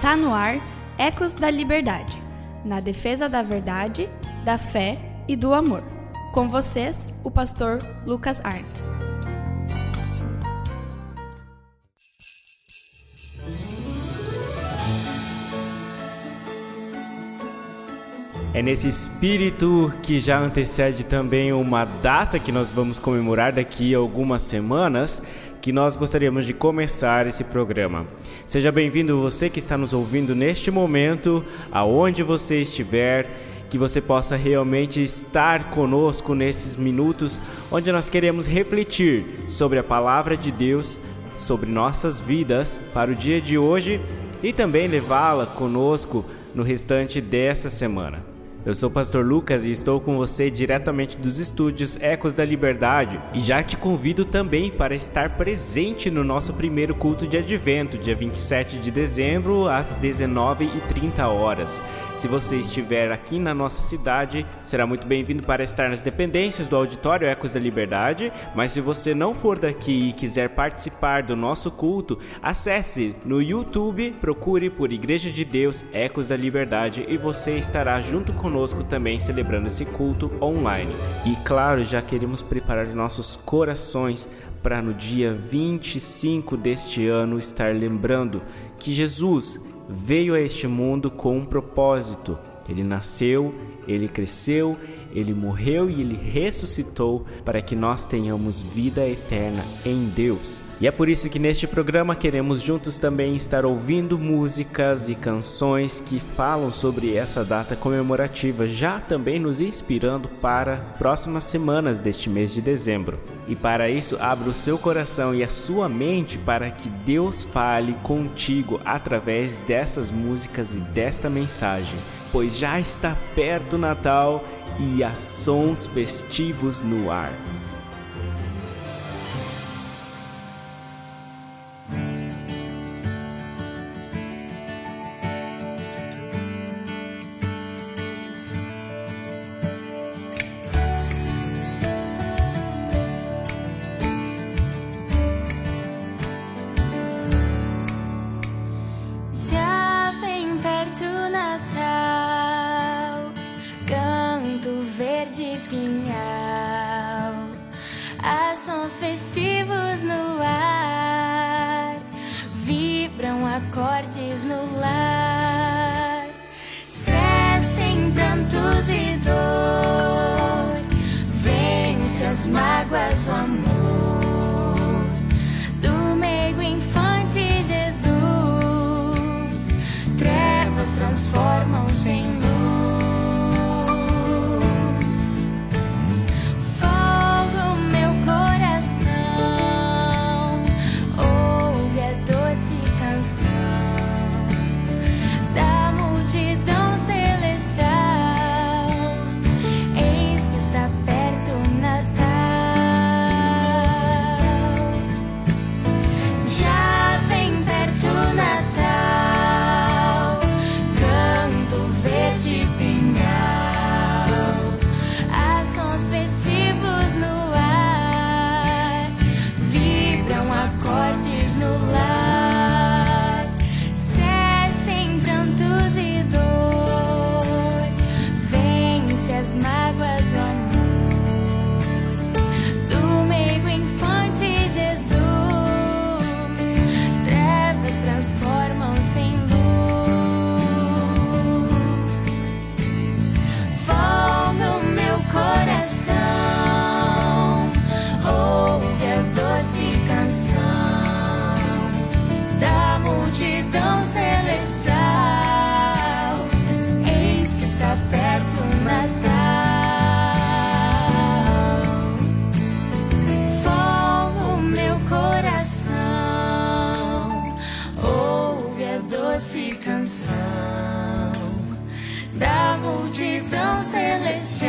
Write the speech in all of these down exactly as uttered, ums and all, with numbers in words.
Tá no ar Ecos da Liberdade, na defesa da verdade, da fé e do amor. Com vocês, o pastor Lucas Arndt. É nesse espírito que já antecede também uma data que nós vamos comemorar daqui a algumas semanas, que nós gostaríamos de começar esse programa. Seja bem-vindo você que está nos ouvindo neste momento, aonde você estiver, que você possa realmente estar conosco nesses minutos onde nós queremos refletir sobre a palavra de Deus, sobre nossas vidas para o dia de hoje e também levá-la conosco no restante dessa semana. Eu sou o pastor Lucas e estou com você diretamente dos estúdios Ecos da Liberdade e já te convido também para estar presente no nosso primeiro culto de advento, dia vinte e sete de dezembro, às dezenove e trinta horas. Se você estiver aqui na nossa cidade, será muito bem-vindo para estar nas dependências do auditório Ecos da Liberdade, mas se você não for daqui e quiser participar do nosso culto, acesse no YouTube, procure por Igreja de Deus Ecos da Liberdade e você estará junto conosco também celebrando esse culto online. E claro, já queremos preparar nossos corações para no dia vinte e cinco deste ano estar lembrando que Jesus veio a este mundo com um propósito. Ele nasceu, ele cresceu, ele morreu e ele ressuscitou para que nós tenhamos vida eterna em Deus. E é por isso que neste programa queremos juntos também estar ouvindo músicas e canções que falam sobre essa data comemorativa, já também nos inspirando para próximas semanas deste mês de dezembro. E para isso, abra o seu coração e a sua mente para que Deus fale contigo através dessas músicas e desta mensagem, pois já está perto o Natal e há sons festivos no ar. Festivos no ar, vibram acordes no lar, cessem prantos e dor, vence as mágoas do amor, do meigo infante Jesus, trevas transformam-se em luz. Da multidão celestial,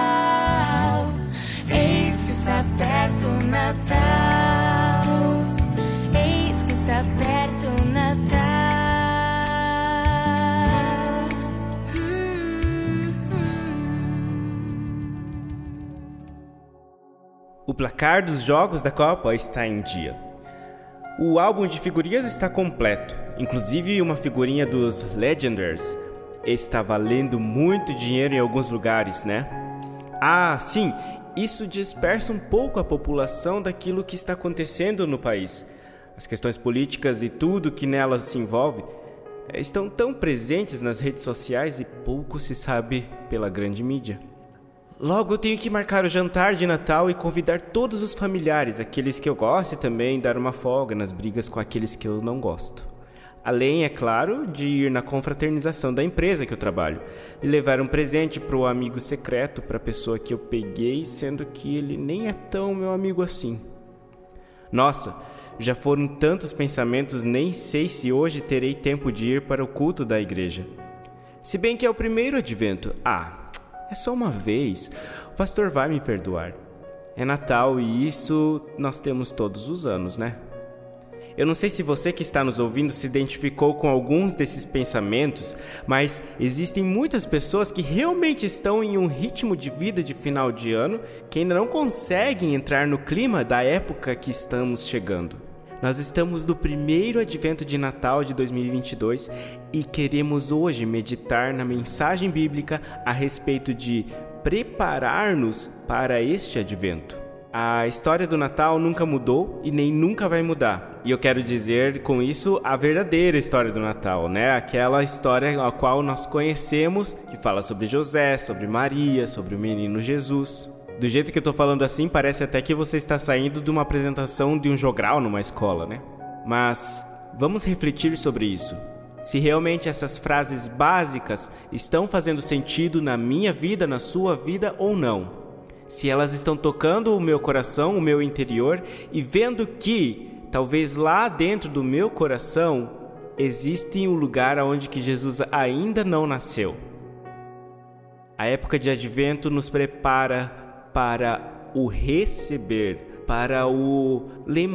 eis que está perto o Natal, eis que está perto o Natal. Hum, hum. O placar dos jogos da Copa está em dia. O álbum de figurinhas está completo, inclusive uma figurinha dos Legenders. Está valendo muito dinheiro em alguns lugares, né? Ah, sim, isso dispersa um pouco a população daquilo que está acontecendo no país. As questões políticas e tudo que nelas se envolve estão tão presentes nas redes sociais e pouco se sabe pela grande mídia. Logo eu tenho que marcar o jantar de Natal e convidar todos os familiares, aqueles que eu gosto, e também dar uma folga nas brigas com aqueles que eu não gosto. Além, é claro, de ir na confraternização da empresa que eu trabalho e levar um presente para o amigo secreto, para a pessoa que eu peguei, sendo que ele nem é tão meu amigo assim. Nossa, já foram tantos pensamentos, nem sei se hoje terei tempo de ir para o culto da igreja. Se bem que é o primeiro advento. Ah, é só uma vez. O pastor vai me perdoar. É Natal e isso nós temos todos os anos, né? Eu não sei se você que está nos ouvindo se identificou com alguns desses pensamentos, mas existem muitas pessoas que realmente estão em um ritmo de vida de final de ano que ainda não conseguem entrar no clima da época que estamos chegando. Nós estamos no primeiro advento de Natal de dois mil e vinte e dois e queremos hoje meditar na mensagem bíblica a respeito de preparar-nos para este advento. A história do Natal nunca mudou e nem nunca vai mudar. E eu quero dizer com isso a verdadeira história do Natal, né? Aquela história a qual nós conhecemos, que fala sobre José, sobre Maria, sobre o menino Jesus. Do jeito que eu tô falando assim, parece até que você está saindo de uma apresentação de um jogral numa escola, né? Mas vamos refletir sobre isso. Se realmente essas frases básicas estão fazendo sentido na minha vida, na sua vida ou não. Se elas estão tocando o meu coração, o meu interior, e vendo que, talvez lá dentro do meu coração, existe um lugar onde que Jesus ainda não nasceu. A época de advento nos prepara para o receber, para o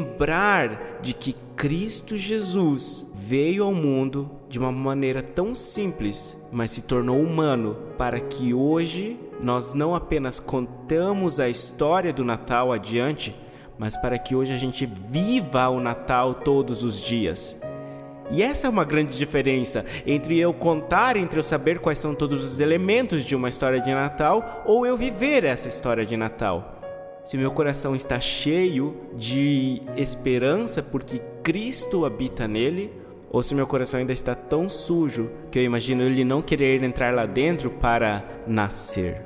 lembrar de que Cristo Jesus veio ao mundo de uma maneira tão simples, mas se tornou humano, para que hoje nós não apenas contamos a história do Natal adiante, mas para que hoje a gente viva o Natal todos os dias. E essa é uma grande diferença entre eu contar, entre eu saber quais são todos os elementos de uma história de Natal, ou eu viver essa história de Natal. Se meu coração está cheio de esperança porque Cristo habita nele, ou se meu coração ainda está tão sujo que eu imagino ele não querer entrar lá dentro para nascer.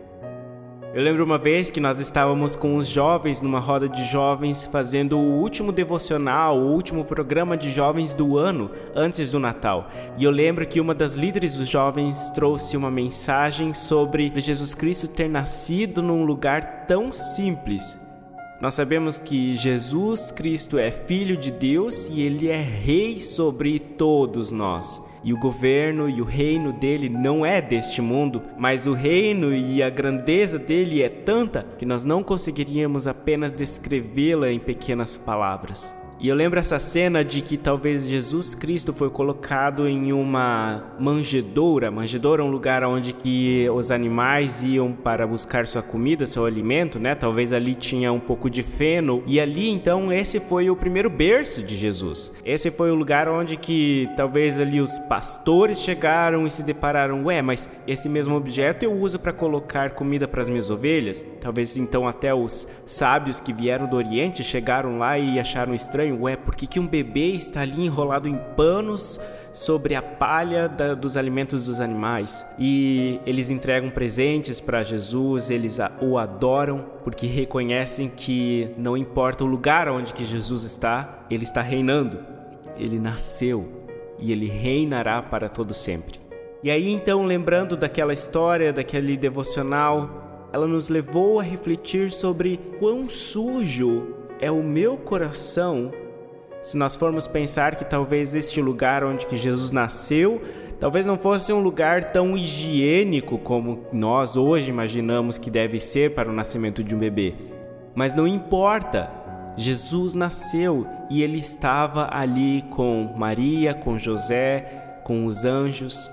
Eu lembro uma vez que nós estávamos com os jovens numa roda de jovens fazendo o último devocional, o último programa de jovens do ano antes do Natal. E eu lembro que uma das líderes dos jovens trouxe uma mensagem sobre Jesus Cristo ter nascido num lugar tão simples. Nós sabemos que Jesus Cristo é Filho de Deus e Ele é Rei sobre todos nós. E o governo e o reino dele não é deste mundo, mas o reino e a grandeza dele é tanta que nós não conseguiríamos apenas descrevê-la em pequenas palavras. E eu lembro essa cena de que talvez Jesus Cristo foi colocado em uma manjedoura. Manjedoura é um lugar onde que os animais iam para buscar sua comida, seu alimento, né? Talvez ali tinha um pouco de feno. E ali, então, esse foi o primeiro berço de Jesus. Esse foi o lugar onde que talvez ali os pastores chegaram e se depararam. Ué, mas esse mesmo objeto eu uso para colocar comida para as minhas ovelhas? Talvez, então, até os sábios que vieram do Oriente chegaram lá e acharam estranho. Ué, por que que um bebê está ali enrolado em panos sobre a palha da, dos alimentos dos animais? E eles entregam presentes para Jesus, eles a, o adoram, porque reconhecem que não importa o lugar onde que Jesus está, ele está reinando. Ele nasceu e ele reinará para todo sempre. E aí então, lembrando daquela história, daquele devocional, ela nos levou a refletir sobre quão sujo é o meu coração. Se nós formos pensar que talvez este lugar onde que Jesus nasceu, talvez não fosse um lugar tão higiênico como nós hoje imaginamos que deve ser para o nascimento de um bebê. Mas não importa, Jesus nasceu e ele estava ali com Maria, com José, com os anjos.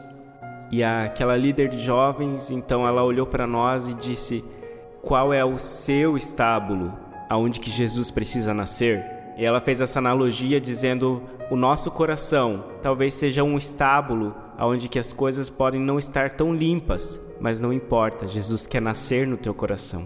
E aquela líder de jovens, então ela olhou para nós e disse: qual é o seu estábulo? Aonde que Jesus precisa nascer? E ela fez essa analogia dizendo: o nosso coração talvez seja um estábulo onde que as coisas podem não estar tão limpas, mas não importa, Jesus quer nascer no teu coração.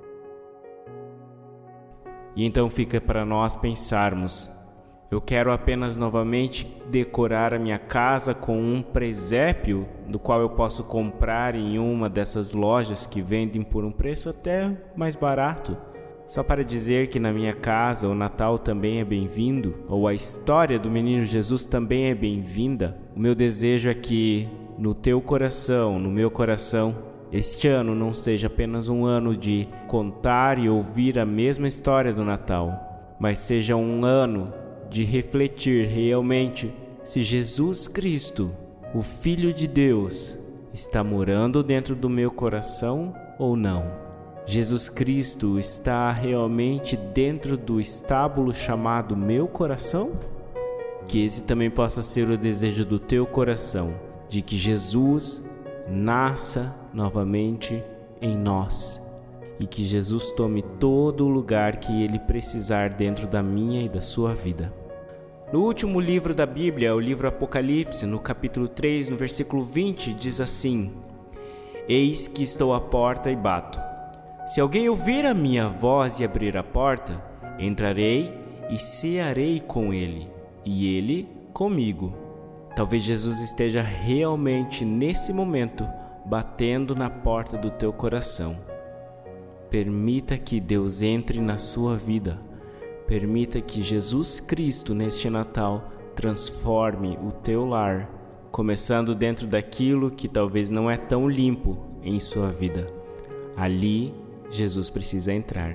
E então fica para nós pensarmos: eu quero apenas novamente decorar a minha casa com um presépio, do qual eu posso comprar em uma dessas lojas que vendem por um preço até mais barato, só para dizer que na minha casa o Natal também é bem-vindo, ou a história do menino Jesus também é bem-vinda. O meu desejo é que no teu coração, no meu coração, este ano não seja apenas um ano de contar e ouvir a mesma história do Natal, mas seja um ano de refletir realmente se Jesus Cristo, o Filho de Deus, está morando dentro do meu coração ou não. Jesus Cristo está realmente dentro do estábulo chamado meu coração? Que esse também possa ser o desejo do teu coração, de que Jesus nasça novamente em nós e que Jesus tome todo o lugar que Ele precisar dentro da minha e da sua vida. No último livro da Bíblia, o livro Apocalipse, no capítulo três, no versículo vinte, diz assim: Eis que estou à porta e bato. Se alguém ouvir a minha voz e abrir a porta, entrarei e cearei com ele, e ele comigo. Talvez Jesus esteja realmente nesse momento batendo na porta do teu coração. Permita que Deus entre na sua vida. Permita que Jesus Cristo neste Natal transforme o teu lar, começando dentro daquilo que talvez não é tão limpo em sua vida. Ali Jesus precisa entrar.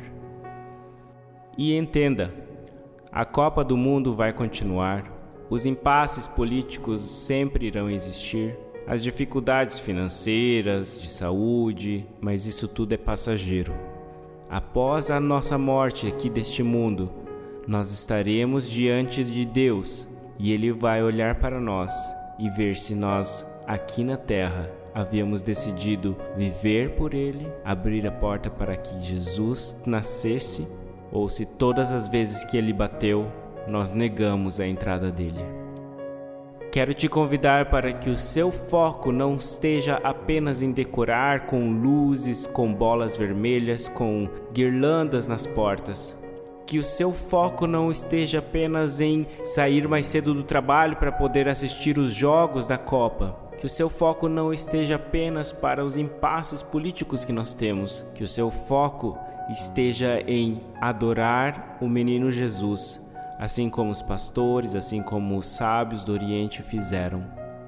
E entenda, a Copa do Mundo vai continuar, os impasses políticos sempre irão existir, as dificuldades financeiras, de saúde, mas isso tudo é passageiro. Após a nossa morte aqui deste mundo, nós estaremos diante de Deus e Ele vai olhar para nós e ver se nós, aqui na terra, havíamos decidido viver por Ele, abrir a porta para que Jesus nascesse, ou se todas as vezes que Ele bateu, nós negamos a entrada dele. Quero te convidar para que o seu foco não esteja apenas em decorar com luzes, com bolas vermelhas, com guirlandas nas portas. Que o seu foco não esteja apenas em sair mais cedo do trabalho para poder assistir os jogos da Copa. Que o seu foco não esteja apenas para os impasses políticos que nós temos. Que o seu foco esteja em adorar o menino Jesus, assim como os pastores, assim como os sábios do Oriente fizeram.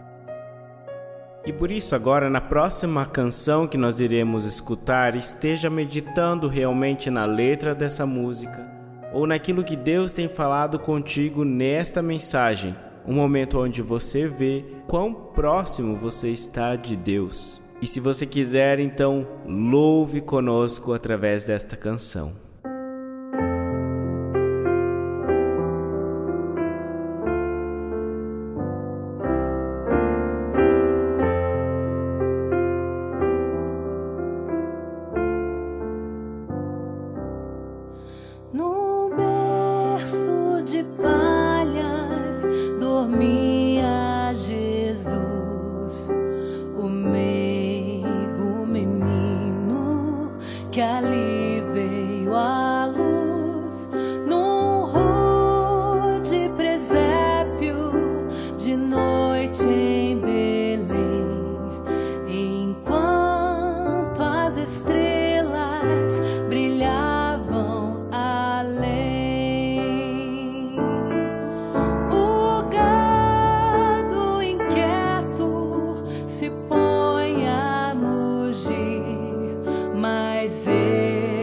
E por isso agora, na próxima canção que nós iremos escutar, esteja meditando realmente na letra dessa música, ou naquilo que Deus tem falado contigo nesta mensagem. Um momento onde você vê quão próximo você está de Deus. E se você quiser, então, louve conosco através desta canção. No berço de palhas dormia Jesus, o meigo menino que ali veio à luz, num rude presépio de noite em Belém, enquanto as estrelas brilhavam além. O gado inquieto se põe a mugir, mas ele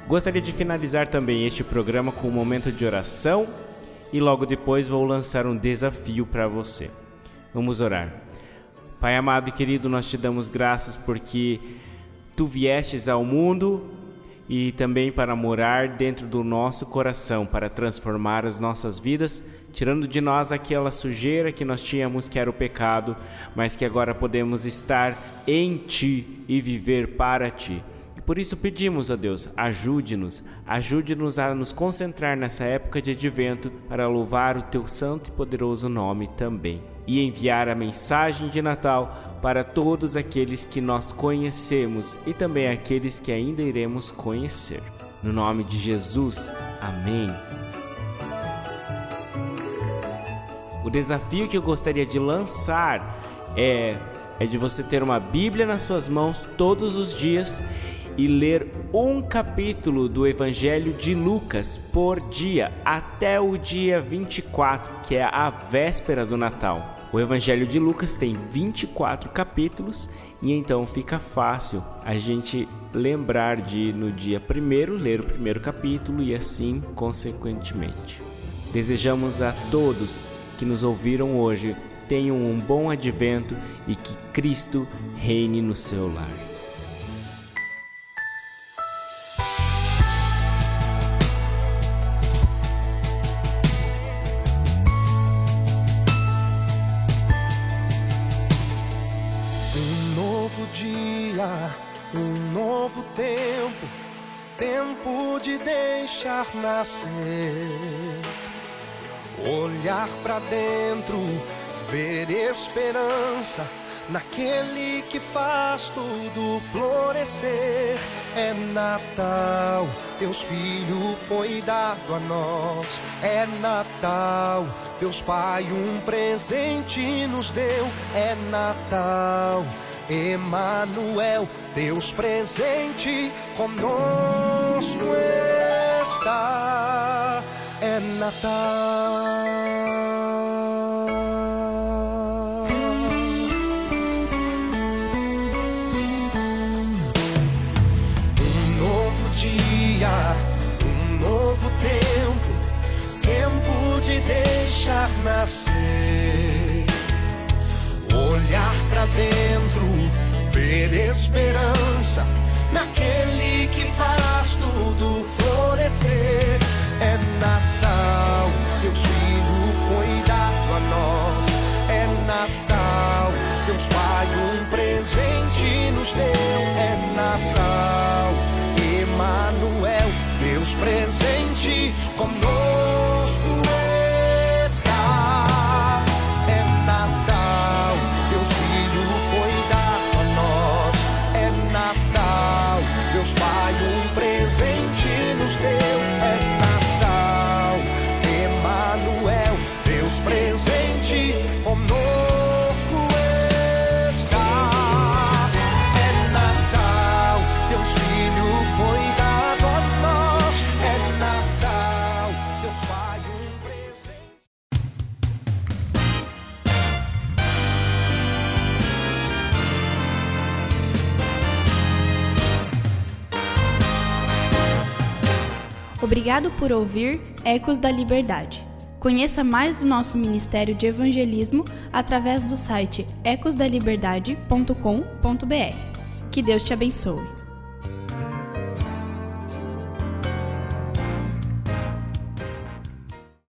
Gostaria de finalizar também este programa com um momento de oração e logo depois vou lançar um desafio para você. Vamos orar. Pai amado e querido, nós te damos graças porque Tu viestes ao mundo e também para morar dentro do nosso coração, para transformar as nossas vidas, tirando de nós aquela sujeira que nós tínhamos, que era o pecado, mas que agora podemos estar em Ti e viver para Ti. E por isso pedimos, ó Deus, ajude-nos, ajude-nos a nos concentrar nessa época de advento para louvar o Teu santo e poderoso nome também. E enviar a mensagem de Natal para todos aqueles que nós conhecemos e também aqueles que ainda iremos conhecer. No nome de Jesus, amém. O desafio que eu gostaria de lançar é, é de você ter uma Bíblia nas suas mãos todos os dias e ler um capítulo do Evangelho de Lucas por dia, até o dia vinte e quatro, que é a véspera do Natal. O Evangelho de Lucas tem vinte e quatro capítulos e então fica fácil a gente lembrar de, no dia primeiro, ler o primeiro capítulo e assim consequentemente. Desejamos a todos que nos ouviram hoje tenham um bom advento e que Cristo reine no seu lar. Um novo tempo, tempo de deixar nascer, olhar pra dentro, ver esperança naquele que faz tudo florescer. É Natal, Deus Filho foi dado a nós. É Natal, Deus Pai um presente nos deu. É Natal, Emanuel, Deus presente conosco está. É Natal. Um novo dia, um novo tempo, tempo de deixar nascer, olhar pra dentro, ver esperança naquele que faz tudo florescer. É Natal, Deus Filho foi dado a nós. É Natal, Deus Pai um presente nos deu. É Natal, Emanuel, Deus presente conosco está. É Natal, Deus Filho foi dado a nós. É Natal, Deus Pai um presente nos deu. É Natal, Emanuel, Deus presente conosco está. É Natal, Deus Filho foi dado a nós. É Natal, Deus Pai um presente. Obrigado por ouvir Ecos da Liberdade. Conheça mais do nosso Ministério de Evangelismo através do site ecos da liberdade ponto com ponto b r. Que Deus te abençoe.